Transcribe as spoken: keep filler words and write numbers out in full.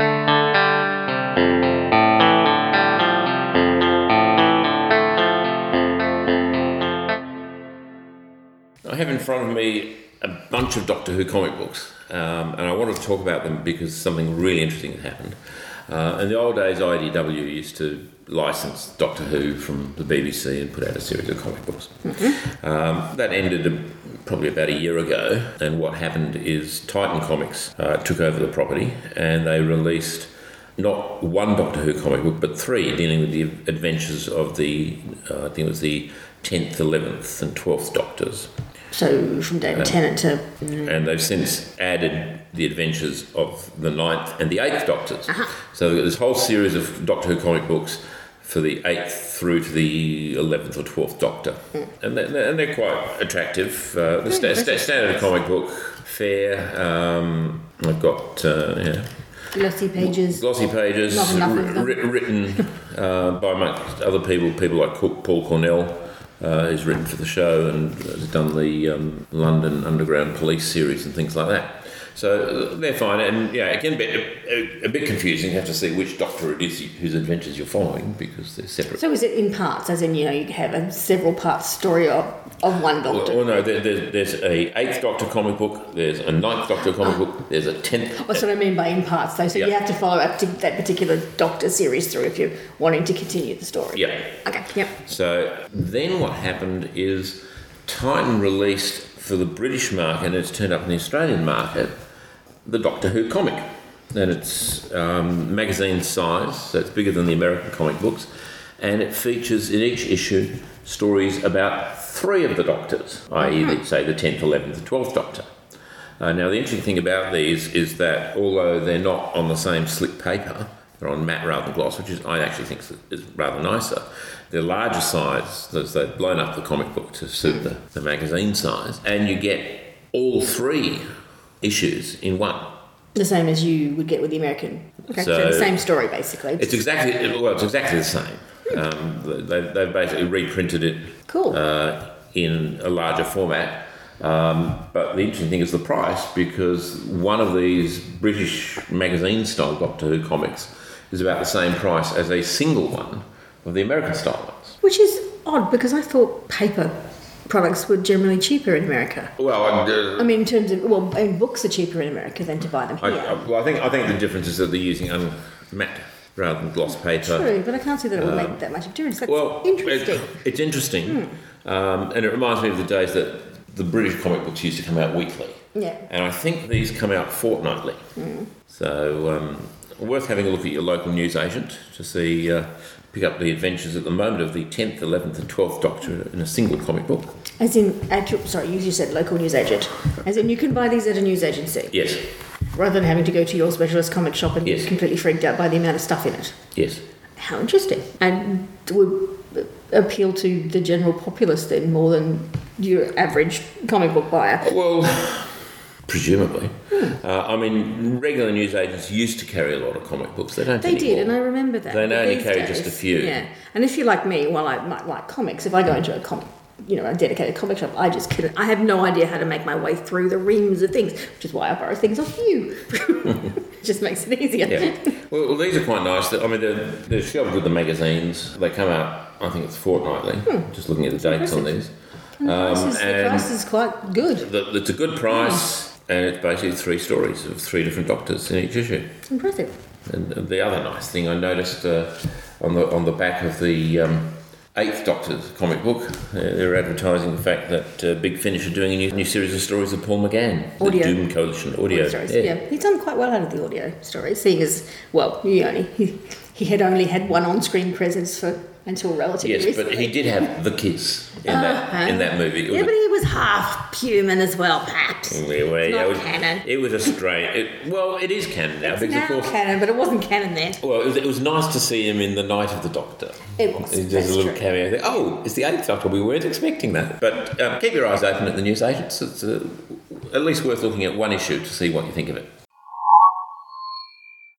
I have in front of me a bunch of Doctor Who comic books, um, and I wanted to talk about them because something really interesting had happened. Uh, in the old days, I D W used to license Doctor Who from the B B C and put out a series of comic books. Mm-hmm. Um, that ended a, probably about a year ago, and what happened is Titan Comics uh, took over the property, and they released not one Doctor Who comic book, but three, dealing with the adventures of the, uh, I think it was the tenth, eleventh and twelfth Doctors. So from David Tennant to... And they've since added the adventures of the ninth and the eighth Doctors. Uh-huh. So they've got this whole series of Doctor Who comic books for the eighth through to the eleventh or twelfth Doctor. Mm. And, they're, and they're quite attractive. Uh, the sta- sta- standard comic book, fair. Um, I've got... Uh, yeah, Glossy pages. Glossy pages, Not enough of them. ri- written uh, by amongst other people, people like Paul Cornell, uh, who's written for the show and has done the um, London Underground Police series and things like that. So they're fine, and yeah, it can be a, a, a bit confusing. You have to see which Doctor it is whose adventures you're following because they're separate. So is it in parts, as in, you know, you have a several part story of, of one Doctor? Well, well no, there, there, there's a eighth Doctor comic book, there's a ninth Doctor comic oh. book, there's a tenth. That's what I mean by in parts, though. So yeah. You have to follow up to that particular Doctor series through if you're wanting to continue the story. Yeah. Okay. Yep. So then what happened is Titan released for the British market, and it's turned up in the Australian market, the Doctor Who comic. And it's um, magazine size, so it's bigger than the American comic books, and it features in each issue stories about three of the Doctors, that is, mm-hmm. say, the tenth, eleventh and twelfth Doctor. Uh, now, the interesting thing about these is that although they're not on the same slick paper, they're on matte rather than gloss, which is I actually think is rather nicer. They're larger size, they've blown up the comic book to suit the, the magazine size, and you get all three issues in one. The same as you would get with the American. Okay, so, so the same story, basically. It's exactly well. It's exactly the same. Um, they, they've basically reprinted it. Cool. Uh, in a larger format. Um, but the interesting thing is the price, because one of these British magazine-style Doctor Who comics is about the same price as a single one of the American-style ones. Which is odd, because I thought paper products were generally cheaper in America. Well, uh, I mean, in terms of well, I mean, books are cheaper in America than to buy them here. I, I, well, I think I think the difference is that they're using um, matte rather than gloss paper. True, but I can't see that it would uh, make that much of a difference. That's well, interesting. It, it's interesting, hmm. um, and it reminds me of the days that the British comic books used to come out weekly. Yeah. And I think these come out fortnightly. Mm. So um, worth having a look at your local newsagent to see. Uh, pick up the adventures at the moment of the tenth, eleventh and twelfth Doctor in a single comic book. As in, actual, sorry, you just said local newsagent. As in, you can buy these at a newsagency? Yes. Rather than having to go to your specialist comic shop and yes. get completely freaked out by the amount of stuff in it? Yes. How interesting. And would appeal to the general populace then more than your average comic book buyer? Well, presumably. Hmm. Uh, I mean, regular newsagents used to carry a lot of comic books. They don't They anymore. did, and I remember that. They only These carry days, just a few. Yeah. And if you're like me, well, I might like comics. If I go into a comic, you know, a dedicated comic shop, I just couldn't. I have no idea how to make my way through the reams of things, which is why I borrow things off you. It just makes it easier. Yeah. Well, well, these are quite nice. I mean, they're, they're shelved with the magazines. They come out, I think it's fortnightly. Hmm. Just looking at the dates on these. And the, um, price is, the price is quite good. The, it's a good price. Hmm. And it's basically three stories of three different Doctors in each issue. It's impressive. And the other nice thing I noticed uh, on the on the back of the um, eighth Doctor's comic book, uh, they're advertising the fact that uh, Big Finish are doing a new, new series of stories of Paul McGann, audio. the Doom Coalition audio. audio stories. Yeah. yeah, he's done quite well out of the audio stories, seeing as well, he only he, he had only had one on-screen presence for until relatively yes, recently. but he did have the kiss in uh, that huh? in that movie. It yeah, was but he was half human as well, perhaps. Yeah, well, it's yeah, not it was, canon. It was a strange. It, well, it is canon now it's because now of course canon, but it wasn't canon then. Well, it was, it was nice to see him in the Night of the Doctor. It was. There's That's a little true. cameo there. Oh, it's the eighth Doctor. We weren't expecting that. But um, keep your eyes open at the newsagents. It's uh, at least worth looking at one issue to see what you think of it.